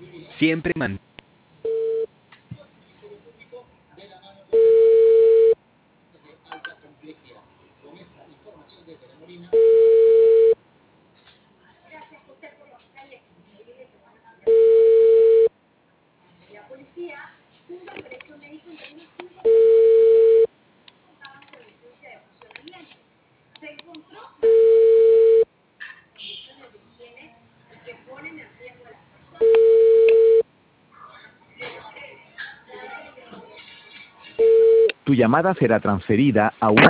Siempre man. Tu llamada será transferida a una